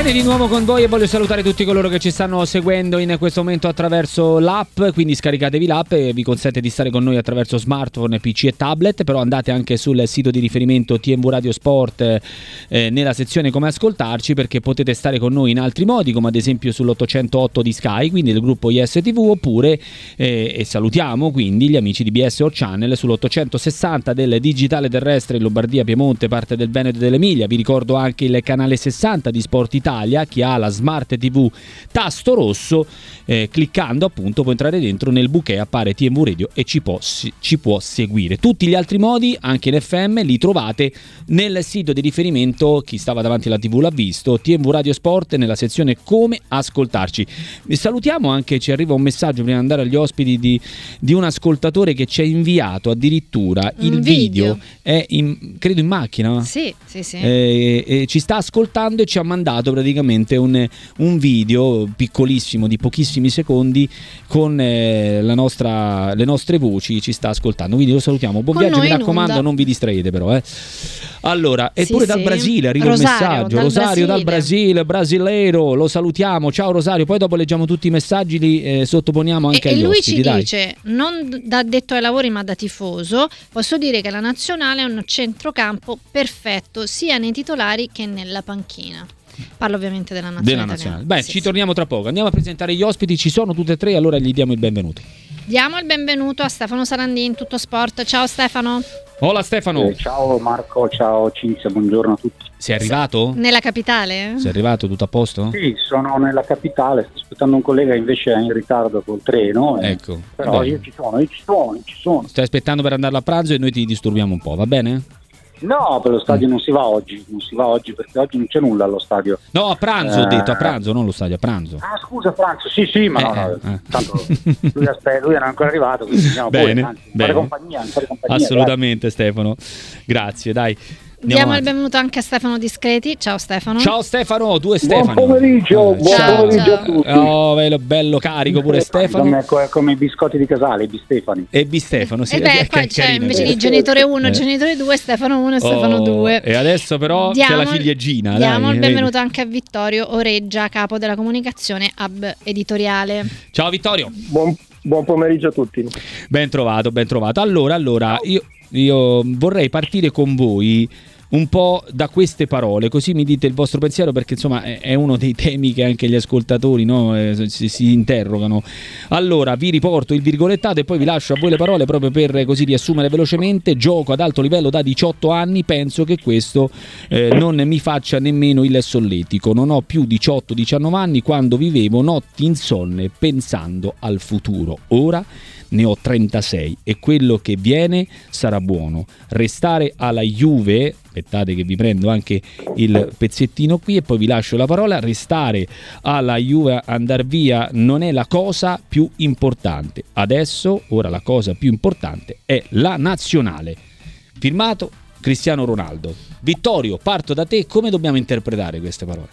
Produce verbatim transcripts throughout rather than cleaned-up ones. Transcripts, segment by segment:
Bene, di nuovo con voi e voglio salutare tutti coloro che ci stanno seguendo in questo momento attraverso l'app, quindi scaricatevi l'app e vi consente di stare con noi attraverso smartphone, P C e tablet, però andate anche sul sito di riferimento T M V Radio Sport eh, nella sezione come ascoltarci, perché potete stare con noi in altri modi, come ad esempio sull'ottocentotto di Sky, quindi del gruppo I S T V, oppure eh, e salutiamo quindi gli amici di B S O Channel sull'ottocentosessanta del digitale terrestre in Lombardia, Piemonte, parte del Veneto e dell'Emilia. Vi ricordo anche il canale sessanta di Sport Italia, chi ha la Smart T V tasto rosso, eh, cliccando appunto può entrare dentro nel bouquet, appare T M V Radio e ci può, ci può seguire. Tutti gli altri modi, anche in F M, li trovate nel sito di riferimento, chi stava davanti alla T V l'ha visto, T M V Radio Sport, nella sezione come ascoltarci. Vi salutiamo anche, ci arriva un messaggio prima di andare agli ospiti di, di un ascoltatore che ci ha inviato addirittura il un video, video. È in, credo in macchina, sì, sì, sì. Eh, eh, ci sta ascoltando e ci ha mandato praticamente un, un video piccolissimo di pochissimi secondi con eh, la nostra, le nostre voci, ci sta ascoltando, quindi lo salutiamo. Buon Con viaggio, mi noi in raccomando, onda. non vi distraete però eh. Allora, Sì, eppure dal sì. Brasile arriva Rosario, il messaggio, dal Rosario dal Brasile. Brasile, brasileiro, lo salutiamo, ciao Rosario, poi dopo leggiamo tutti i messaggi, li eh, sottoponiamo anche E, e agli lui ospiti, ci dai. dice, non da addetto ai lavori ma da tifoso, posso dire che la nazionale è un centrocampo perfetto sia nei titolari che nella panchina. Parlo ovviamente della nazionale. Della nazionale. italiana. Beh, Sì, ci sì. torniamo tra poco. Andiamo a presentare gli ospiti, ci sono tutte e tre, allora gli diamo il benvenuto. Diamo il benvenuto a Stefano Sarandin, Tutto Sport. Ciao Stefano. Hola Stefano. Eh, ciao Marco, ciao Cinzia, buongiorno a tutti. Sei arrivato? Nella capitale? Sei arrivato, tutto a posto? Sì, sono nella capitale, sto aspettando un collega invece è in ritardo col treno. eh, Ecco. Però Bene. io ci sono, io ci sono, io ci sono. Stai aspettando per andare a pranzo e noi ti disturbiamo un po', va bene? No, per lo stadio non si va oggi, non si va oggi perché oggi non c'è nulla allo stadio. No, a pranzo ho Eh. detto, a pranzo, non lo stadio, a pranzo. Ah, scusa Franzo, sì sì, ma Eh, no, no, eh. tanto lui, aspetta, lui era ancora arrivato, quindi andiamo Bene, pure, anzi, bene. fare compagnia, fare compagnia. Assolutamente Stefano, grazie, dai. Andiamo Diamo il avanti. benvenuto anche a Stefano Discreti. Ciao Stefano. Ciao Stefano, due Buon Stefani. pomeriggio, Eh, buon Ciao, pomeriggio ciao. a tutti. Oh, bello, bello carico pure Stefano. Come, come i biscotti di Casale, i Bistefani. E B Stefano, sì. E beh, che- qua che c'è carino. invece sì. di genitore uno, Eh. genitore due, Stefano uno e Stefano Oh, due. E adesso però c'è Diamo- la ciliegina. Diamo dai, il vedi. benvenuto anche a Vittorio Oreggia, capo della comunicazione Hub Editoriale. Ciao Vittorio. Buon, buon pomeriggio a tutti. Ben trovato, ben trovato. Allora, allora io, io vorrei partire con voi un po' da queste parole, così mi dite il vostro pensiero, perché insomma è, è uno dei temi che anche gli ascoltatori, no, eh, si, si interrogano. Allora, vi riporto il virgolettato e poi vi lascio a voi le parole proprio per così riassumere velocemente. Gioco ad alto livello da diciotto anni, penso che questo eh, non mi faccia nemmeno il solletico. Non ho più diciotto diciannove anni quando vivevo notti insonne pensando al futuro. Ora ne ho trentasei e quello che viene sarà buono. Restare alla Juve, aspettate che vi prendo anche il pezzettino qui e poi vi lascio la parola. Restare alla Juve, andar via non è la cosa più importante. Adesso, ora la cosa più importante è la nazionale. Firmato Cristiano Ronaldo. Vittorio, parto da te, come dobbiamo interpretare queste parole?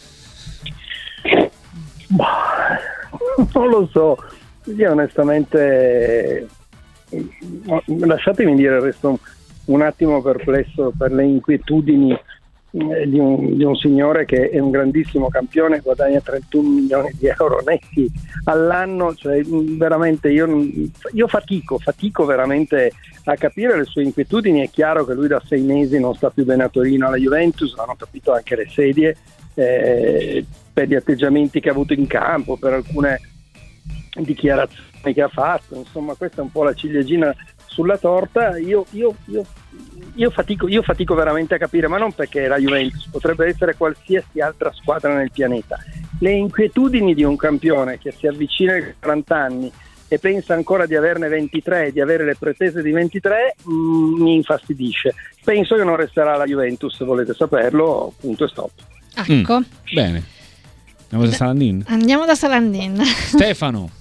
Non lo so, io onestamente, lasciatemi dire, resto un, un attimo perplesso per le inquietudini eh, di, un, di un signore che è un grandissimo campione, guadagna trentuno milioni di euro netti all'anno, cioè veramente io, io fatico, fatico veramente a capire le sue inquietudini. È chiaro che lui da sei mesi non sta più bene a Torino alla Juventus, l'hanno capito anche le sedie, eh, per gli atteggiamenti che ha avuto in campo, per alcune dichiarazioni che ha fatto, insomma questa è un po' la ciliegina sulla torta. Io, io, io, io, fatico, io fatico veramente a capire, ma non perché la Juventus, potrebbe essere qualsiasi altra squadra nel pianeta. Le inquietudini di un campione che si avvicina ai quaranta anni e pensa ancora di averne ventitré, di avere le pretese di ventitré, mh, mi infastidisce. Penso che non resterà la Juventus, se volete saperlo, punto e stop. Ecco. Mm, bene, andiamo da Salandin. Andiamo da Salandin. Stefano.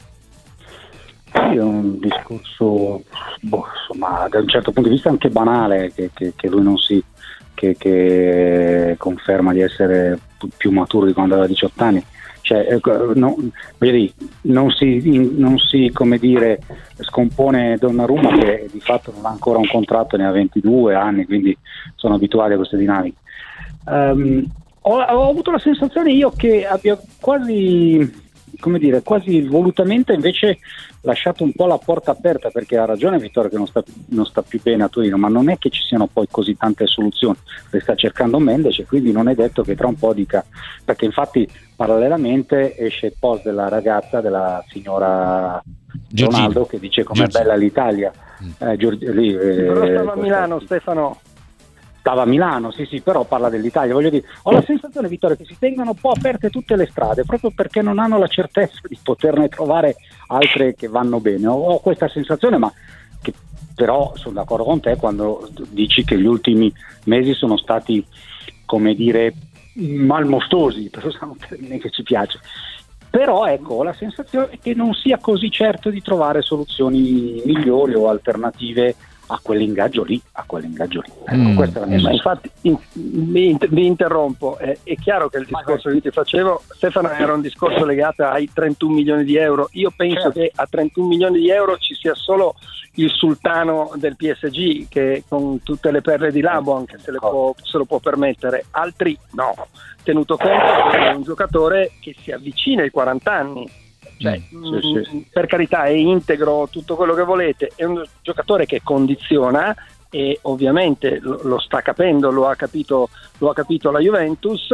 È un discorso, boh, insomma, da un certo punto di vista anche banale, che, che, che lui non si che, che conferma di essere più maturo di quando aveva diciotto anni. Cioè, no, voglio dire, non si, non si come dire, scompone Donnarumma, che di fatto non ha ancora un contratto, ne ha ventidue anni, quindi sono abituati a queste dinamiche. Um, ho, ho avuto la sensazione io che abbia quasi, come dire, quasi volutamente invece lasciato un po' la porta aperta, perché ha ragione Vittorio che non sta, non sta più bene a Torino, ma non è che ci siano poi così tante soluzioni, le sta cercando Mendes, e quindi non è detto che tra un po' dica, perché infatti parallelamente esce il post della ragazza, della signora Giorgina. Ronaldo, che dice com'è Giorgina. bella l'Italia. Eh, Giorgi- lì, eh, Però stava a questa- Milano, Stefano. Stava a Milano, sì sì, però parla dell'Italia, voglio dire, ho la sensazione, Vittorio, che si tengano un po' aperte tutte le strade, proprio perché non hanno la certezza di poterne trovare altre che vanno bene. Ho, ho questa sensazione, ma che però sono d'accordo con te quando dici che gli ultimi mesi sono stati, come dire, malmostosi, per usare un termine che ci piace. Però ecco, ho la sensazione che non sia così certo di trovare soluzioni migliori o alternative a quell'ingaggio lì, a quell'ingaggio lì. Ecco, Mm. questa è la mia Eh, ma sensazione. infatti in- mi, int- vi interrompo, eh, è chiaro che il discorso che ti facevo, Stefano, era un discorso legato ai trentuno milioni di euro. Io penso Certo. che a trentuno milioni di euro ci sia solo il sultano del P S G, che con tutte le perle di Labo anche se, le può, se lo può permettere, altri no, tenuto conto che è un giocatore che si avvicina ai quaranta anni. Cioè, Mm, sì, mh, sì. per carità è integro, tutto quello che volete, è un giocatore che condiziona e ovviamente lo, lo sta capendo, lo ha capito, lo ha capito la Juventus.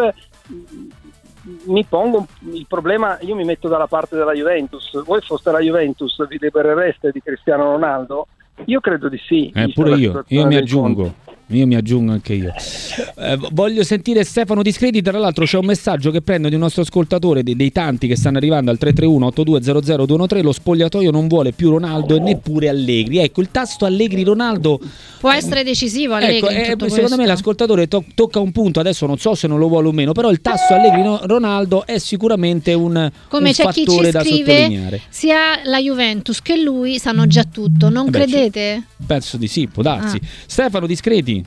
Mi pongo il problema, io mi metto dalla parte della Juventus. Voi foste la Juventus, vi liberereste di Cristiano Ronaldo? Io credo di sì. Eh, vista pure la io, situazione io mi del aggiungo. Conte. Io mi aggiungo anche io. Eh, voglio sentire Stefano Discreti. Tra l'altro c'è un messaggio che prendo di un nostro ascoltatore, dei, dei tanti che stanno arrivando al tre tre uno otto due zero zero due uno tre. Lo spogliatoio non vuole più Ronaldo e neppure Allegri. Ecco, il tasto Allegri-Ronaldo Può essere decisivo Allegri ecco, in eh, tutto secondo me questo. l'ascoltatore to- tocca un punto, adesso non so se non lo vuole o meno, però il tasso Allegri-Ronaldo è sicuramente un, Come un c'è chi fattore ci da scrive, sottolineare. sia la Juventus che lui sanno già tutto, non Eh beh, credete? Penso di sì, può darsi. Ah. Stefano Discreti.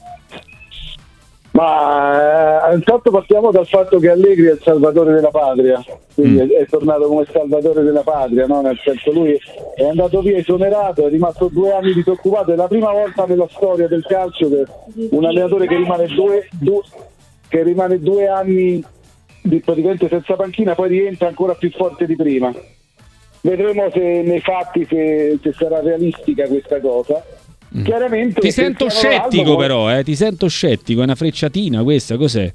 Ma eh, intanto partiamo dal fatto che Allegri è il salvatore della patria, quindi Mm. è, è tornato come salvatore della patria, no? Nel senso, lui è andato via esonerato, è rimasto due anni disoccupato, è la prima volta nella storia del calcio che un allenatore che rimane due, due, che rimane due anni di, praticamente senza panchina, poi rientra ancora più forte di prima. Vedremo se nei fatti se, se sarà realistica questa cosa. Chiaramente Ti sento Cristiano scettico Ronaldo- però, eh, ti sento scettico, è una frecciatina questa, cos'è?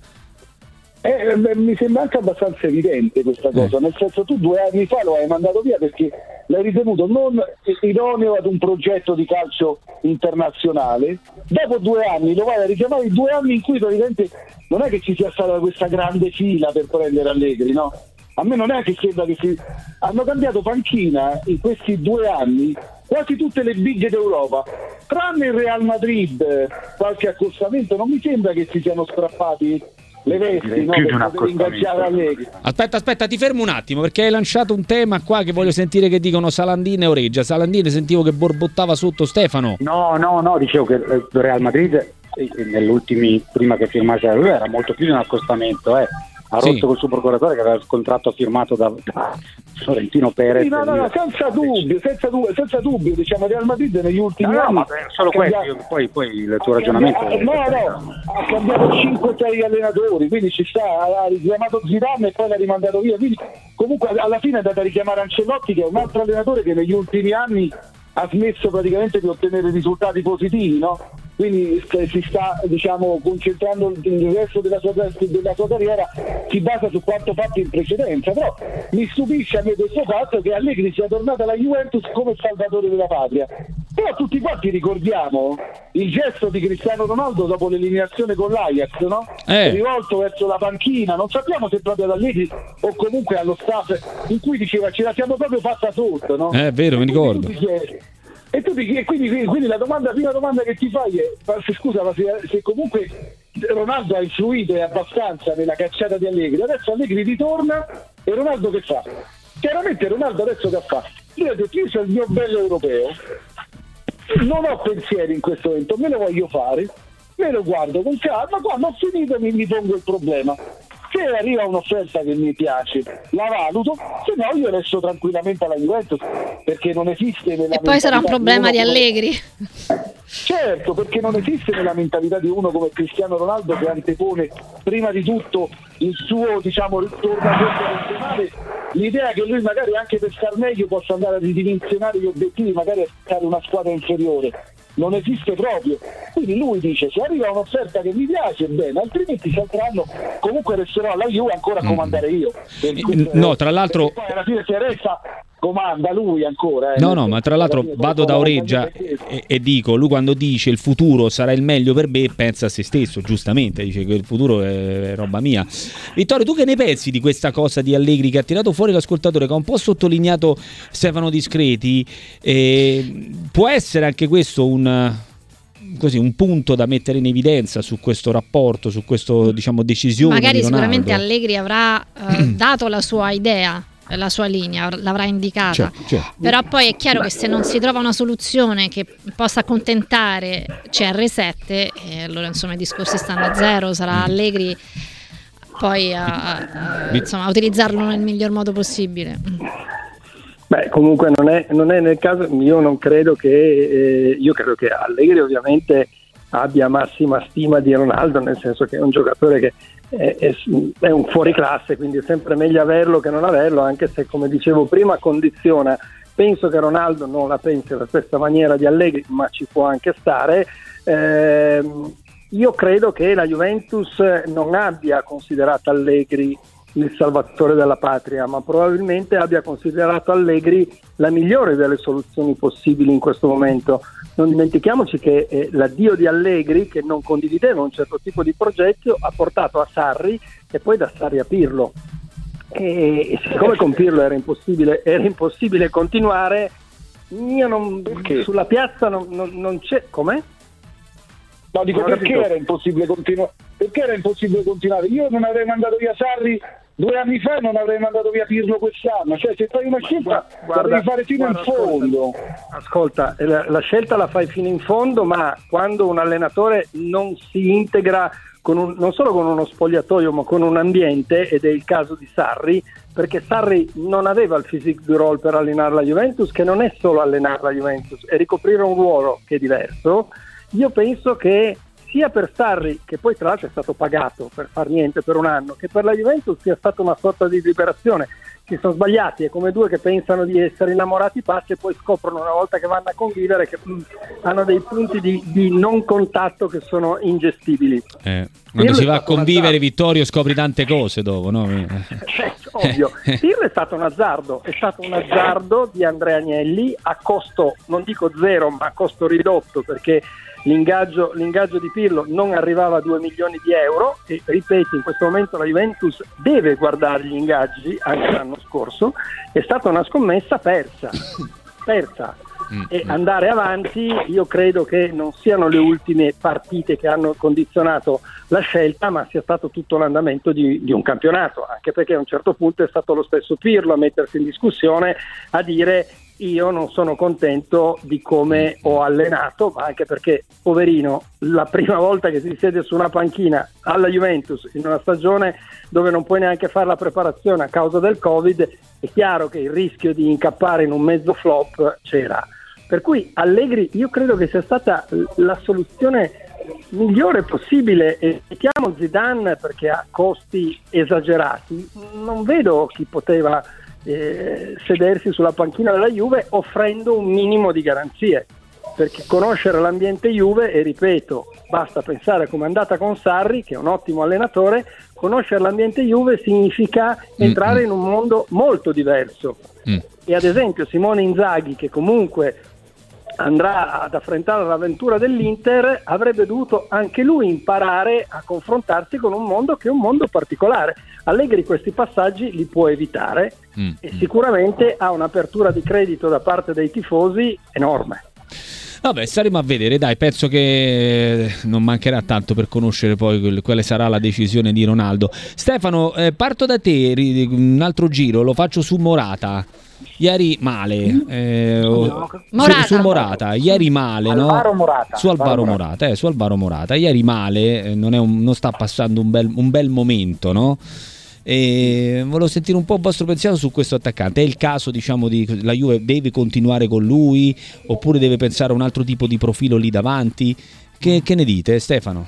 Eh, beh, mi sembra anche abbastanza evidente questa cosa, nel senso, tu due anni fa lo hai mandato via perché l'hai ritenuto non idoneo ad un progetto di calcio internazionale. Dopo due anni lo vai a richiamare, i due anni in cui praticamente non è che ci sia stata questa grande fila per prendere Allegri, no? A me non è che sembra che si... hanno cambiato panchina in questi due anni quasi tutte le big d'Europa, tranne il Real Madrid, qualche accostamento. Non mi sembra che si siano strappati le vesti, Direi no, più per di un poter ingaggiare Allegri. Aspetta, aspetta, ti fermo un attimo perché hai lanciato un tema qua che voglio sentire che dicono Salandina e Oreggia. Salandina sentivo che borbottava sotto Stefano. No, no, no, dicevo che il Real Madrid eh, negli ultimi, prima che firmasse lui, era molto più di un accostamento, eh. Ha Sì. rotto col suo procuratore che aveva il contratto firmato da, da Florentino Perez. Sì, no, no, no, senza dubbio, senza dubbio, senza dubbio, diciamo Real Madrid negli ultimi No, no, anni ma solo ha questo, cambiato- io- poi, poi il tuo ha ragionamento cambiato- no, no, ha cambiato cinque sei allenatori, quindi ci sta, ha richiamato Zidane e poi l'ha rimandato via, quindi comunque alla fine è andata a richiamare Ancelotti, che è un altro allenatore che negli ultimi anni ha smesso praticamente di ottenere risultati positivi, no? Quindi eh, si sta, diciamo, concentrando il resto della sua, della sua carriera, si basa su quanto fatto in precedenza. Però mi stupisce a me questo fatto che Allegri sia tornato alla Juventus come salvatore della patria. Però tutti quanti ricordiamo il gesto di Cristiano Ronaldo dopo l'eliminazione con l'Ajax, no? Eh. Rivolto verso la panchina, non sappiamo se proprio ad Allegri o comunque allo staff, in cui diceva ce la siamo proprio fatta sotto, no? Eh, è vero, mi ricordo. E tu ti chiedi- E tu ti chiedi- quindi, quindi, quindi la domanda, la prima domanda che ti fai è: ma se, scusa, ma se, se comunque Ronaldo ha influito e abbastanza nella cacciata di Allegri, adesso Allegri ritorna e Ronaldo che fa? Chiaramente Ronaldo adesso che fa? Io ho detto, io sono il mio bello europeo, non ho pensieri in questo momento, me lo voglio fare, me lo guardo con calma, quando ho finito mi, mi pongo il problema. Se arriva un'offerta che mi piace, la valuto, se no io resto tranquillamente alla Juventus, perché non esiste nella E poi sarà un mentalità problema di uno come- Allegri. Certo, perché non esiste nella mentalità di uno come Cristiano Ronaldo che antepone prima di tutto il suo, diciamo, ritorno nazionale, l'idea che lui magari anche per star meglio possa andare a ridimensionare gli obiettivi, magari a fare una squadra inferiore. Non esiste proprio. Quindi lui dice: se arriva un'offerta che mi piace, bene, altrimenti se andranno, comunque resterò alla Juve ancora a comandare io. No, tra l'altro poi alla fine se resta comanda lui ancora. Eh. No, no, ma tra l'altro vado da oreggia e, e dico, lui quando dice il futuro sarà il meglio per me, pensa a se stesso, giustamente, dice che il futuro è roba mia. Vittorio, tu che ne pensi di questa cosa di Allegri che ha tirato fuori l'ascoltatore, che ha un po' sottolineato Stefano Discreti? Eh, può essere anche questo un... così un punto da mettere in evidenza su questo rapporto, su questo, diciamo, decisione magari di Ronaldo? Sicuramente Allegri avrà eh, dato la sua idea, la sua linea, l'avrà indicata, cioè, cioè. però poi è chiaro che se non si trova una soluzione che possa accontentare C R sette, e allora insomma i discorsi stanno a zero, sarà Allegri poi a, a, insomma, a utilizzarlo nel miglior modo possibile. Beh, comunque non è, non è nel caso, io non credo che eh, io credo che Allegri ovviamente abbia massima stima di Ronaldo, nel senso che è un giocatore che è, è, è un fuoriclasse, quindi è sempre meglio averlo che non averlo, anche se, come dicevo prima, condiziona. Penso che Ronaldo non la pensi alla stessa maniera di Allegri, ma ci può anche stare. Eh, io credo che la Juventus non abbia considerato Allegri il salvatore della patria, ma probabilmente abbia considerato Allegri la migliore delle soluzioni possibili in questo momento. Non dimentichiamoci che eh, l'addio di Allegri, che non condivideva un certo tipo di progetto, ha portato a Sarri e poi da Sarri a Pirlo. E, e siccome con Pirlo era impossibile, era impossibile continuare, io non, sulla piazza non, non, non c'è... Com'è? No, dico perché era impossibile continuare. Perché era impossibile continuare? Io non avrei mandato via Sarri due anni fa e non avrei mandato via Pirlo quest'anno. Cioè, se fai una scelta la devi fare fino guarda, in fondo. Ascolta, la, la scelta la fai fino in fondo, ma quando un allenatore non si integra con un, non solo con uno spogliatoio, ma con un ambiente, ed è il caso di Sarri, perché Sarri non aveva il physique du role per allenare la Juventus, che non è solo allenare la Juventus, è ricoprire un ruolo che è diverso. Io penso che sia per Sarri, che poi tra l'altro è stato pagato per far niente per un anno, che per la Juventus sia stata una sorta di liberazione. Si sono sbagliati, è come due che pensano di essere innamorati pazzi e poi scoprono una volta che vanno a convivere che mh, hanno dei punti di, di non contatto che sono ingestibili. Eh, quando si va a convivere, Vittorio, scopri tante cose dopo, no? Eh, ovvio. Pirlo è stato un azzardo, è stato un azzardo di Andrea Agnelli a costo, non dico zero, ma a costo ridotto, perché L'ingaggio, l'ingaggio di Pirlo non arrivava a due milioni di euro e, ripeto, in questo momento la Juventus deve guardare gli ingaggi, anche l'anno scorso. È stata una scommessa persa, persa. E andare avanti, io credo che non siano le ultime partite che hanno condizionato la scelta, ma sia stato tutto l'andamento di, di un campionato, anche perché a un certo punto è stato lo stesso Pirlo a mettersi in discussione, a dire: io non sono contento di come ho allenato, ma anche perché, poverino, la prima volta che si siede su una panchina alla Juventus in una stagione dove non puoi neanche fare la preparazione a causa del Covid, è chiaro che il rischio di incappare in un mezzo flop c'era. Per cui Allegri io credo che sia stata la soluzione migliore possibile, e mettiamo Zidane perché ha costi esagerati, non vedo chi poteva Eh, sedersi sulla panchina della Juve offrendo un minimo di garanzie, perché conoscere l'ambiente Juve, e ripeto, basta pensare come è andata con Sarri, che è un ottimo allenatore, conoscere l'ambiente Juve significa entrare mm-hmm. in un mondo molto diverso. Mm. E ad esempio Simone Inzaghi, che comunque andrà ad affrontare l'avventura dell'Inter, avrebbe dovuto anche lui imparare a confrontarsi con un mondo che è un mondo particolare. Allegri questi passaggi li può evitare mm. e sicuramente ha un'apertura di credito da parte dei tifosi enorme. Vabbè, staremo a vedere, dai, penso che non mancherà tanto per conoscere poi quale sarà la decisione di Ronaldo. Stefano, eh, parto da te, un altro giro, lo faccio su Morata. Ieri male, eh, Morata. Su, su Morata, ieri male, no? Alvaro Morata. Su Alvaro Morata, eh, su Alvaro Morata, ieri male, eh, non, è un, non sta passando un bel, un bel momento, no? E volevo sentire un po' il vostro pensiero su questo attaccante. È il caso, diciamo, di la Juve deve continuare con lui oppure deve pensare a un altro tipo di profilo lì davanti? Che, che ne dite, Stefano?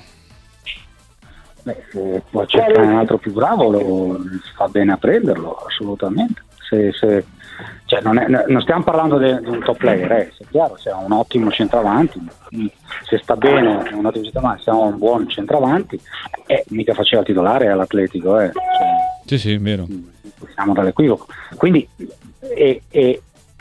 Beh, se può cercare un altro più bravo, lo, fa bene a prenderlo, assolutamente. Se, se, cioè non, è, non stiamo parlando di un top player, eh, se è chiaro, se è un ottimo centravanti, se sta bene è un ottimo centravanti, se è un buon centravanti, eh, mica faceva titolare all'Atletico, eh. Sì, Cioè, sì, è vero. Siamo dall'equivoco. Quindi e, e,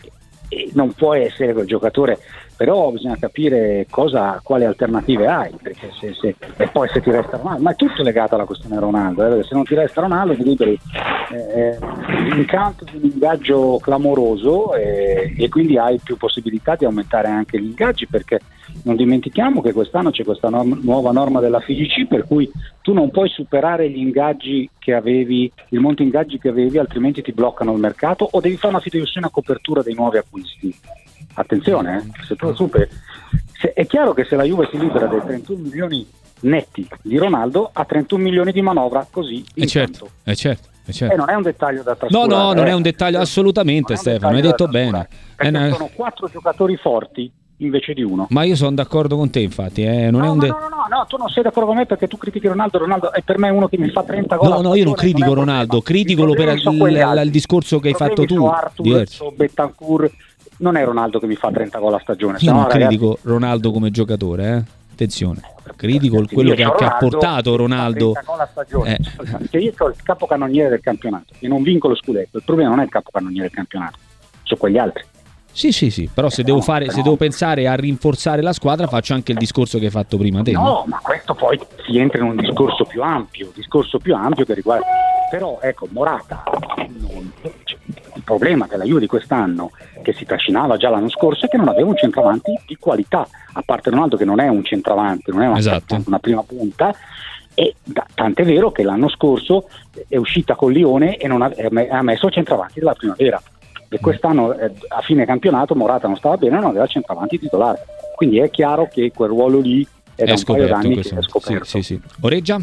e non può essere quel giocatore, però bisogna capire cosa, quali alternative hai, perché se, se, e poi se ti resta Ronaldo, ma è tutto legato alla questione Ronaldo, eh, perché se non ti resta Ronaldo ti liberi eh, l'incanto di un ingaggio clamoroso eh, e quindi hai più possibilità di aumentare anche gli ingaggi, perché non dimentichiamo che quest'anno c'è questa norma, nuova norma della F I G C per cui tu non puoi superare gli ingaggi che avevi, il monte ingaggi che avevi, altrimenti ti bloccano il mercato o devi fare una fideiussione a copertura dei nuovi acquisti. Attenzione, eh, se tu lo superi, se, è chiaro che se la Juve si libera dei trentuno milioni netti di Ronaldo ha trentuno milioni di manovra così è certo, è certo, è certo. E non è un dettaglio da No, trascurare. no, non eh. è un dettaglio assolutamente, Stefano, hai detto bene. Perché una... sono quattro giocatori forti invece di uno. Ma io sono d'accordo con te, infatti, eh, non no, è un de... no, no, no, no, tu non sei d'accordo con me perché tu critichi Ronaldo. Ronaldo è per me uno che mi fa trenta gol. No, no, io non critico non Ronaldo, critico per il, il, il discorso che hai fatto tu. Arthur, Betancourt. Non è Ronaldo che mi fa trenta gol a stagione. Io non no, critico ragazzi... Ronaldo come giocatore, eh? Attenzione. Critico ragazzi, quello che, che ha portato Ronaldo. Eh. Che io ho il capocannoniere del campionato e non vinco lo scudetto. Il problema non è il capocannoniere del campionato, sono quegli altri. Sì, sì, sì, però se devo fare, se devo pensare a rinforzare la squadra faccio anche il discorso che hai fatto prima te. No, no? ma questo poi si entra in un discorso più ampio, discorso più ampio che riguarda. Però ecco, Morata, non... il problema della Juve di quest'anno, che si trascinava già l'anno scorso, è che non aveva un centravanti di qualità, a parte Ronaldo che non è un centravanti, non è una, esatto. una prima punta, e da, tant'è vero che l'anno scorso è uscita con Lione e non ha, ha messo il centravanti della primavera. E quest'anno eh, a fine campionato Morata non stava bene, non aveva il centravanti titolare, quindi è chiaro che quel ruolo lì è, è da un paio d'anni che è scoperto. Sì, sì, sì. Oreggia?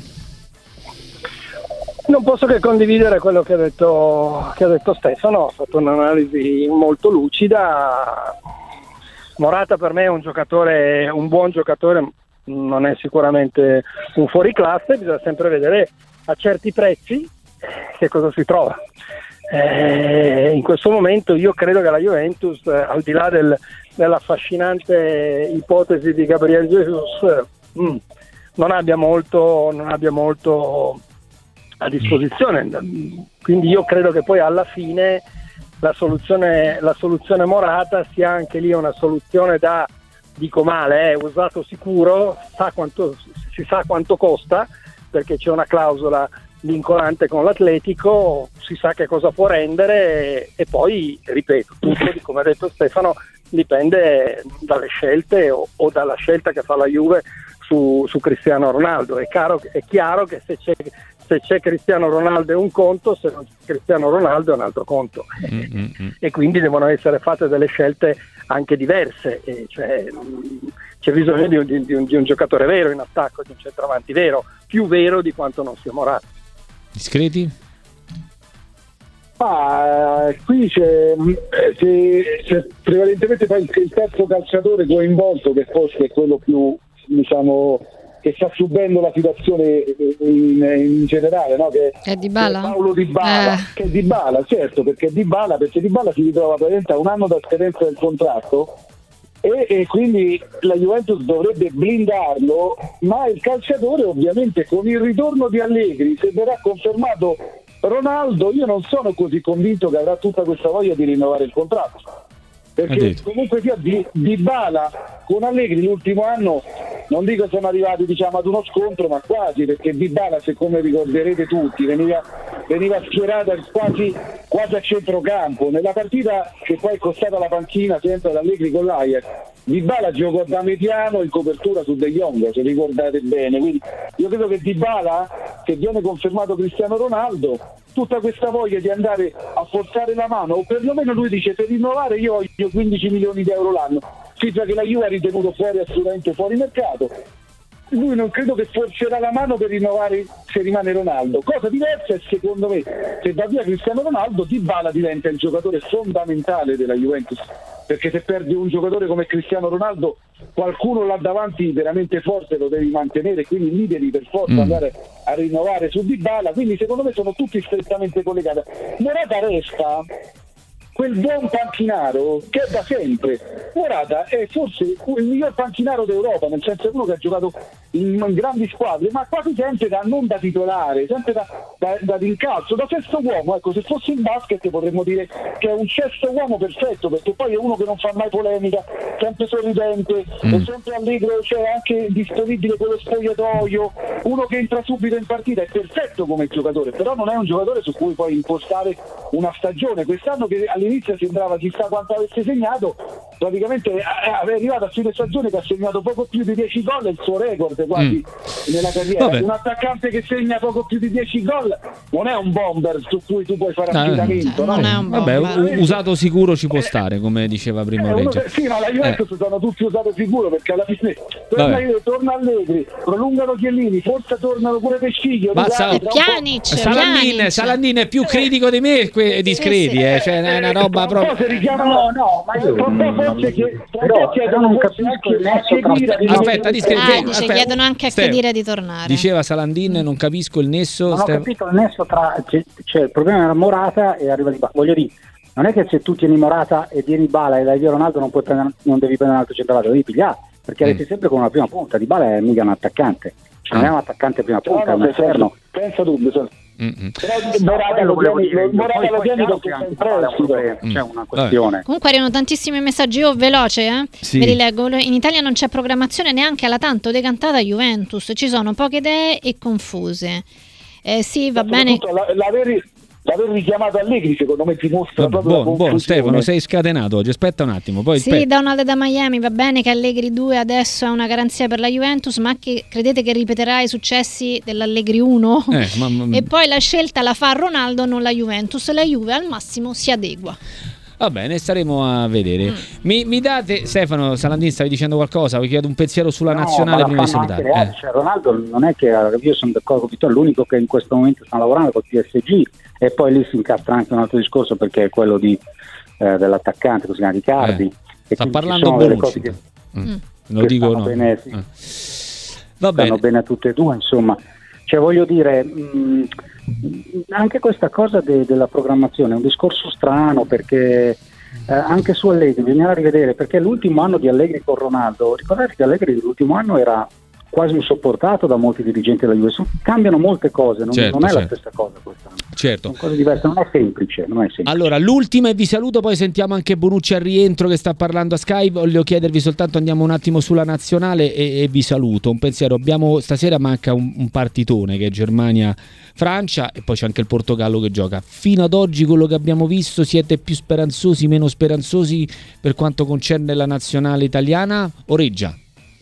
Non posso che condividere quello che ha detto, che ha detto Stefano, ha fatto un'analisi molto lucida. Morata per me è un giocatore, un buon giocatore, non è sicuramente un fuoriclasse, bisogna sempre vedere a certi prezzi che cosa si trova. Eh, in questo momento io credo che la Juventus, eh, al di là del, dell'affascinante ipotesi di Gabriel Jesus, eh, mh, non abbia molto, non abbia molto a disposizione, quindi io credo che poi alla fine la soluzione, la soluzione Morata sia anche lì una soluzione da, dico male, eh, usato sicuro, sa quanto, si sa quanto costa perché c'è una clausola vincolante con l'Atletico, si sa che cosa può rendere e, e poi, ripeto, tutto, come ha detto Stefano, dipende dalle scelte o, o dalla scelta che fa la Juve su, su Cristiano Ronaldo. È chiaro, è chiaro che se c'è, se c'è Cristiano Ronaldo è un conto, se non c'è Cristiano Ronaldo è un altro conto. Mm-hmm. E quindi devono essere fatte delle scelte anche diverse, e cioè, c'è bisogno di un, di, un, di un giocatore vero in attacco, di un centravanti vero, più vero di quanto non sia Morata. Discreti? Ah, qui c'è, c'è, c'è prevalentemente il terzo calciatore coinvolto, che forse è quello più, diciamo, che sta subendo la situazione in, in generale, no? Che è Dybala? Che è Paolo Dybala, eh. che è Dybala, certo, perché Dybala, perché Dybala si ritrova praticamente a un anno da scadenza del contratto e, e quindi la Juventus dovrebbe blindarlo, ma il calciatore ovviamente con il ritorno di Allegri, se verrà confermato Ronaldo, io non sono così convinto che avrà tutta questa voglia di rinnovare il contratto, perché comunque sia di Dybala con Allegri l'ultimo anno non dico sono arrivati, diciamo, ad uno scontro, ma quasi, perché Dybala, se come ricorderete tutti, veniva, veniva schierato quasi, quasi a centrocampo nella partita che poi è costata la panchina sempre ad Allegri con l'Ajax. Dybala giocò da mediano in copertura su De Jong, se ricordate bene, quindi io credo che Dybala, se viene confermato Cristiano Ronaldo, tutta questa voglia di andare a forzare la mano, o perlomeno lui dice per rinnovare io voglio quindici milioni di euro l'anno, cifra che la Juve ha ritenuto fuori, assolutamente fuori mercato, lui non credo che forcerà la mano per rinnovare se rimane Ronaldo. Cosa diversa è, secondo me, se va via Cristiano Ronaldo, Dybala diventa il giocatore fondamentale della Juventus, perché se perdi un giocatore come Cristiano Ronaldo, qualcuno là davanti veramente forte lo devi mantenere, quindi lì devi per forza mm. andare a rinnovare su Dybala, quindi secondo me sono tutti strettamente collegati. Morata resta quel buon panchinaro che è da sempre. Morata è forse il miglior panchinaro d'Europa, nel senso che uno che ha giocato in grandi squadre, ma quasi sempre da non da titolare, sempre da, da, da rincalzo, da sesto uomo. Ecco, se fosse in basket potremmo dire che è un sesto uomo perfetto, perché poi è uno che non fa mai polemica, sempre sorridente, mm. è sempre allegro, cioè anche disponibile con lo spogliatoio, uno che entra subito in partita, è perfetto come giocatore, però non è un giocatore su cui puoi impostare una stagione. Quest'anno che all'inizio sembrava chissà quanto avesse segnato, praticamente è arrivato a fine stagione che ha segnato poco più di dieci gol, è il suo record quasi mm. nella carriera. Vabbè. Un attaccante che segna poco più di dieci gol non è un bomber su cui tu puoi fare affidamento, no? Non è un bomber. Vabbè, usato sicuro ci può stare, come diceva prima eh, Regia. Sì, ma la Juventus eh. sono tutti usati sicuro, perché alla fine torna, torna Allegri, prolungano Chiellini, forse tornano pure Pesciglio. Basta, Pjanic, Salandin, Salandin è più critico di me e di Scredi, sì, sì. Eh, cioè è una roba proprio. No, no, ma io però non capisco il nesso tra... Aspetta, di Scredi, ah, dice, chiedono anche a Khedira di tornare. Diceva Salandin, non capisco il nesso. Non ho capito il nesso tra c'è, c'è il problema della Morata e arriva di Dybala. Voglio dire, non è che se tu tieni Morata e tieni Dybala e dai via Ronaldo non puoi prendere, non devi prendere un altro centrale, lo devi pigliare, perché mm. resti sempre con una prima punta. Dybala è mica un attaccante, cioè non è un attaccante prima punta, no, no, è un esterno. Pensa dubbio, Mm-hmm. però Morata lo volevo dire, Morata lo tieni perché è in prestito, c'è una questione. Comunque arrivano tantissimi messaggi, io veloce eh? Sì. Ve li leggo. In Italia non c'è programmazione neanche alla tanto decantata Juventus, ci sono poche idee e confuse. Eh, sì, va bene. La, l'aver, l'aver richiamato Allegri secondo me dimostra buono, proprio buono, buono Stefano, sei scatenato oggi, aspetta un attimo poi sì, Donald da Miami, va bene che Allegri due adesso è una garanzia per la Juventus, ma che credete che ripeterà i successi dell'Allegri uno? Eh, ma, ma... e poi la scelta la fa Ronaldo, non la Juventus, la Juve al massimo si adegua. Va bene, staremo a vedere. Mm. Mi, mi date, Stefano, Salandin, stavi dicendo qualcosa? Vi chiedo un pensiero sulla no, nazionale prima di salutare. Eh. Cioè, Ronaldo non è che, io sono d'accordo con Vittorio, l'unico che in questo momento sta lavorando col P S G, e poi lì si incastra anche un altro discorso, perché è quello di, eh, dell'attaccante, così chiama Riccardi. Eh. E sta parlando Bonucci. Che, mm. Lo dico no. Bene, sì. eh. Va bene. Stanno bene a tutte e due, insomma. Cioè, voglio dire, mh, anche questa cosa de, della programmazione è un discorso strano, perché eh, anche su Allegri bisogna rivedere, perché l'ultimo anno di Allegri con Ronaldo, ricordate che Allegri l'ultimo anno era quasi insopportato da molti dirigenti della Juve, cambiano molte cose, non, certo, non è certo. la stessa cosa quest'anno. Certo. Sono cose diverse, non è semplice, non è semplice. Allora, l'ultima e vi saluto, poi sentiamo anche Bonucci al rientro che sta parlando a Sky. Voglio chiedervi soltanto, andiamo un attimo sulla nazionale e, e vi saluto. Un pensiero, abbiamo stasera manca un, un partitone che è Germania-Francia e poi c'è anche il Portogallo che gioca. Fino ad oggi quello che abbiamo visto, siete più speranzosi, meno speranzosi per quanto concerne la nazionale italiana? Oreggia?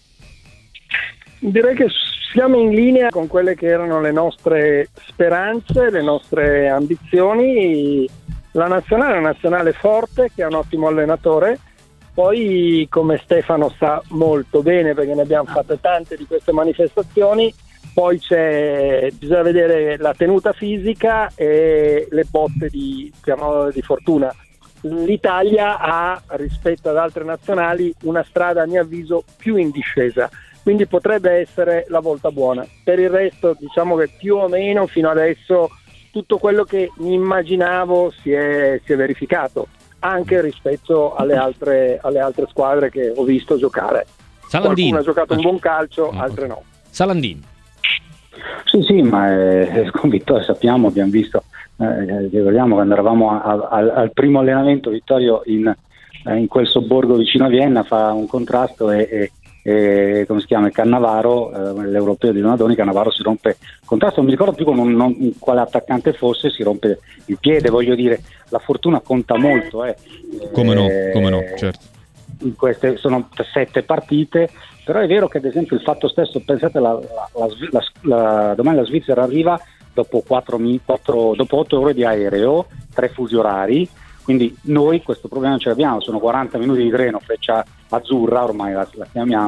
Direi che siamo in linea con quelle che erano le nostre speranze, le nostre ambizioni. La nazionale è una nazionale forte che ha un ottimo allenatore, poi come Stefano sa molto bene, perché ne abbiamo fatte tante di queste manifestazioni, poi c'è, bisogna vedere la tenuta fisica e le botte di, chiamiamole, di fortuna. L'Italia ha, rispetto ad altre nazionali, una strada a mio avviso più in discesa, quindi potrebbe essere la volta buona. Per il resto diciamo che più o meno fino adesso tutto quello che mi immaginavo si è, si è verificato, anche rispetto alle altre, alle altre squadre che ho visto giocare. Salandin. Qualcuno ha giocato un buon calcio, no, altre no. Salandin. Sì, sì, ma è, con Vittorio sappiamo, abbiamo visto, eh, ricordiamo quando eravamo a, a, al primo allenamento, Vittorio in, eh, in quel sobborgo vicino a Vienna fa un contrasto e, e E, come si chiama, il Cannavaro, eh, l'europeo di Donadoni, Cannavaro si rompe il contrasto, non mi ricordo più con un, non, quale attaccante fosse, si rompe il piede. Voglio dire, la fortuna conta molto, eh. come no, eh, come no, certo. In queste sono sette partite, però è vero che ad esempio il fatto stesso, pensate la, la, la, la, la, domani la Svizzera arriva dopo quattro, quattro, dopo otto ore di aereo, tre fusi orari, quindi noi questo problema non ce l'abbiamo, sono quaranta minuti di treno, freccia azzurra ormai la, la chiamiamo,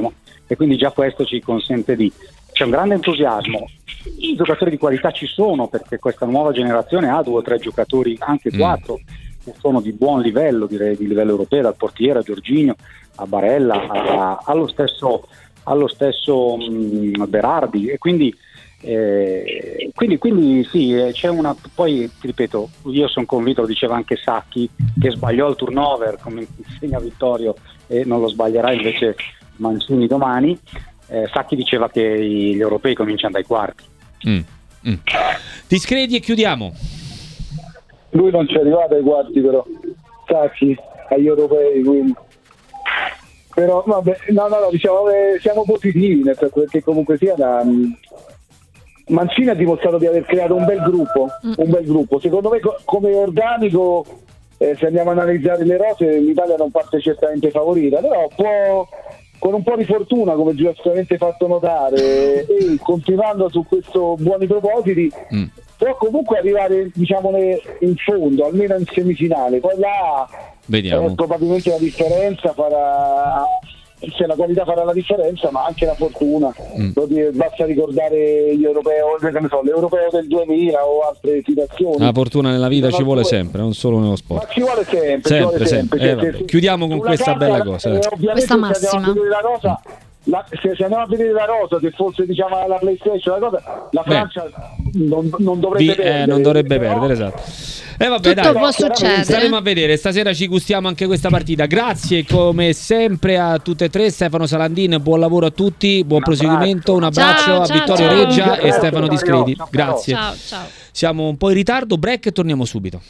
e quindi già questo ci consente di... C'è un grande entusiasmo, i giocatori di qualità ci sono, perché questa nuova generazione ha due o tre giocatori, anche quattro, mm. che sono di buon livello, direi di livello europeo, dal portiere a Giorginio, a Barella, a, a, allo stesso, allo stesso mh, Berardi, e quindi, eh, quindi, quindi sì, eh, c'è una... Poi ti ripeto, io sono convinto, lo diceva anche Sacchi, che sbagliò il turnover, come insegna Vittorio, e non lo sbaglierà invece Mancini domani. Eh, Sacchi diceva che gli europei cominciano dai quarti. Mm, mm. Discredi e chiudiamo. Lui non ci è arrivato ai quarti, però Sacchi agli europei, quindi. Però vabbè, no, no, no, diciamo che siamo positivi, nel senso, perché comunque sia da, Mancini ha dimostrato di aver creato un bel gruppo, mm. un bel gruppo. Secondo me co- come organico, eh, se andiamo a analizzare le rose, l'Italia non parte certamente favorita, però può, con un po' di fortuna, come giustamente fatto notare, e continuando su questo buoni propositi, mm. può comunque arrivare, diciamo, in fondo, almeno in semifinale. Poi là eh, probabilmente la differenza farà, se la qualità farà la differenza, ma anche la fortuna. Mm. Basta ricordare gli europeo, ne so, l'europeo del duemila o altre situazioni. La fortuna nella vita ci vuole sempre, non solo nello sport. Ma ci vuole sempre, sempre, ci vuole sempre. sempre. Eh, se, chiudiamo con questa carta, bella cosa. Eh, questa massima. La cosa, la, se, se andiamo a vedere la rosa, che fosse, diciamo, la PlayStation, la cosa, la Francia non, non dovrebbe Vi, perdere. Eh, non dovrebbe però, perdere, esatto. E eh vabbè, tutto dai, può succedere. Staremo a vedere, stasera ci gustiamo anche questa partita. Grazie come sempre a tutte e tre, Stefano Salandin, buon lavoro a tutti, buon un proseguimento, un abbraccio ciao, a ciao, Vittorio ciao. Reggia Ciao, e Stefano ciao, Discredi. ciao, Grazie. Ciao, ciao. Siamo un po' in ritardo, break e torniamo subito.